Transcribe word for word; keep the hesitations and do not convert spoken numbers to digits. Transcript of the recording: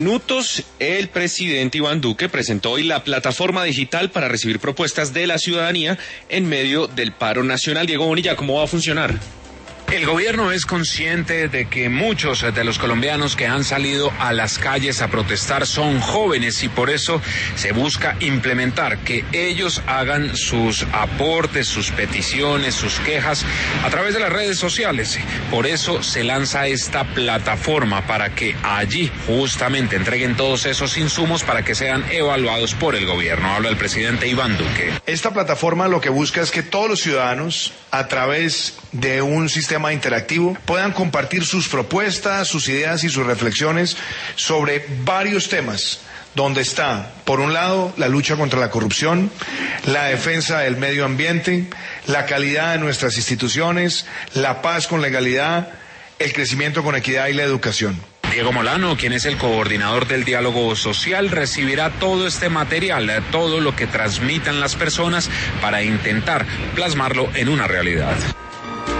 Minutos, el presidente Iván Duque presentó hoy la plataforma digital para recibir propuestas de la ciudadanía en medio del paro nacional. Diego Bonilla, ¿cómo va a funcionar? El gobierno es consciente de que muchos de los colombianos que han salido a las calles a protestar son jóvenes y por eso se busca implementar que ellos hagan sus aportes, sus peticiones, sus quejas a través de las redes sociales. Por eso se lanza esta plataforma para que allí justamente entreguen todos esos insumos para que sean evaluados por el gobierno. Habla el presidente Iván Duque. Esta plataforma lo que busca es que todos los ciudadanos, a través de un sistema interactivo, puedan compartir sus propuestas, sus ideas y sus reflexiones sobre varios temas, donde está, por un lado, la lucha contra la corrupción, la defensa del medio ambiente, la calidad de nuestras instituciones, la paz con legalidad, el crecimiento con equidad y la educación. Diego Molano, quien es el coordinador del diálogo social, recibirá todo este material, todo lo que transmitan las personas para intentar plasmarlo en una realidad.